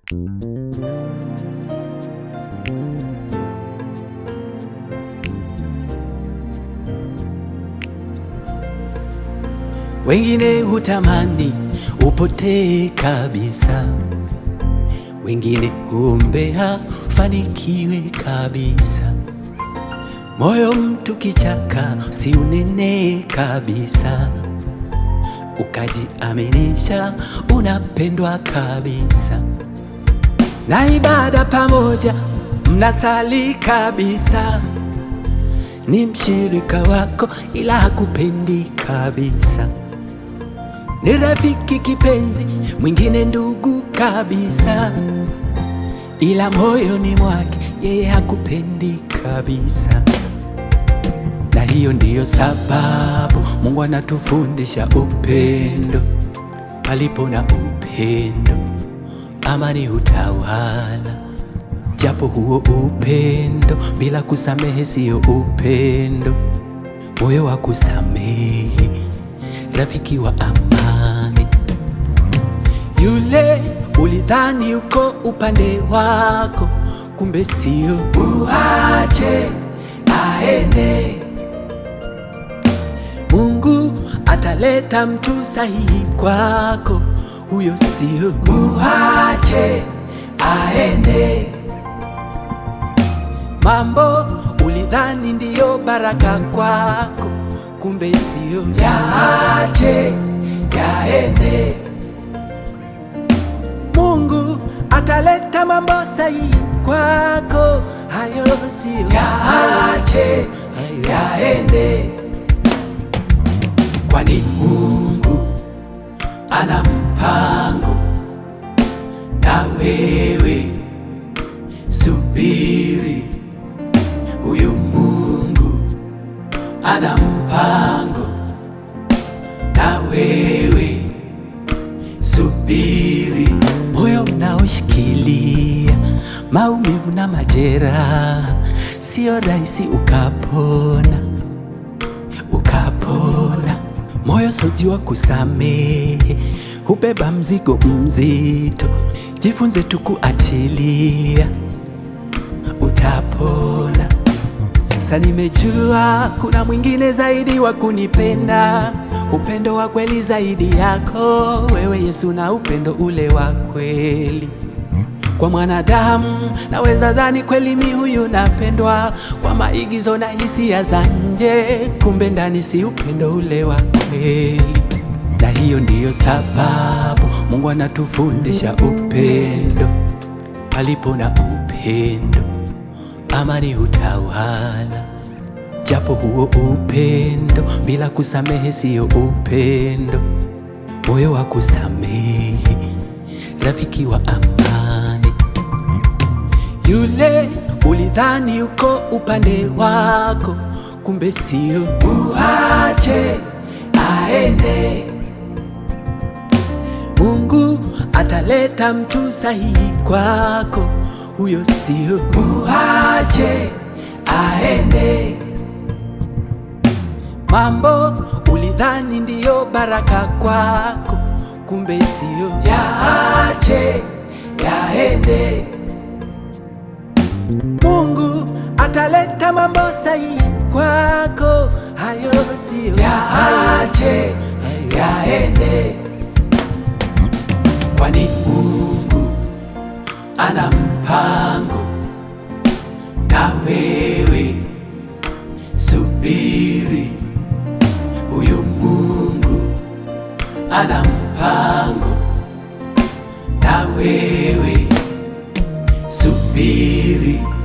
Wengine hutamani upotee kabisa, wengine huombea ufanikiwe kabisa. Moyo mtu kichaka, usiunene kabisa, ukajiaminisha unapendwa kabisa. Na ibada pamoja mnasali kabisa, ni mshirika wako ila hakupendi kabisa. Ni rafiki kipenzi, mwingine ndugu kabisa, ila moyoni mwake yeye hakupendi kabisa. Na hiyo ndiyo sababu Mungu anatufundisha upendo. Palipo na upendo, amani hutawala. Japo huo upendo bila kusamehe siyo upendo. Moyo wa kusamehe, rafiki wa amani. Yule ulidhani uko upande wako, kumbe siyo. Muache aende, Mungu ataleta mtu sahihi kwako, huyo siyo. Muache aende. Mambo ulidhani ndiyo baraka kwako, kumbe siyo. Yaache yaende. Mungu ataleta mambo sahihi kwako, hayo siyo. Yaache yaende. Kwani Mungu ana mpango na wewe, subiri. Huyu Mungu ana mpango na wewe, subiri. Moyo unaoshikilia maumivu na majeraha, sio rahisi ukapona. Moyo sojua kusamehe, hubeba mzigo mzito. Jifunze tu kuachilia, utapona. Sasa nimejua kuna mwingine zaidi wa kunipenda, upendo wa kweli zaidi yako wewe Yesu, na upendo ule wa kweli. Kwa mwanadamu naweza dhani kweli mi huyu napendwa, kwa maigizo na hisia za nje, kumbe ndani si upendo ule wa kweli. Na hiyo ndiyo sababu Mungu anatufundisha upendo. Palipo na upendo, amani hutawala. Japo huo upendo bila kusamehe siyo upendo. Moyo wa kusamehe, rafiki wa amani. Yule ulidhani uko upande wako, kumbe siyo. Muache aende. Mungu ataleta mtu sahihi kwako, huyo siyo. Muache aende. Mambo ulidhani ndiyo baraka kwako, kumbe siyo. Yaache yaende. Mungu ataleta mambo sahihi kwako, hayo siyo. Yaache yaende. Kwani Mungu ana mpango na wewe, subiri. Huyu Mungu ana mpango na wewe, subiri.